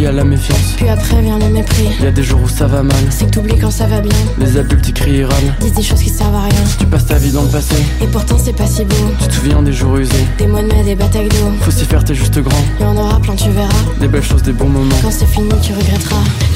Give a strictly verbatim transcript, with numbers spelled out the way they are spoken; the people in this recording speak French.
à la méfiance. Puis après vient le mépris. Y a des jours où ça va mal. C'est que t'oublies quand ça va bien. Les adultes y crient et râlent. Disent des choses qui servent à rien. Tu passes ta vie dans le passé. Et pourtant c'est pas si beau. Tu te souviens des jours usés. Des mois de mai, des batailles d'eau. Faut s'y faire, t'es juste grand. Il y en aura plein, tu verras. Des belles choses, des bons moments. Quand c'est fini, tu regretteras.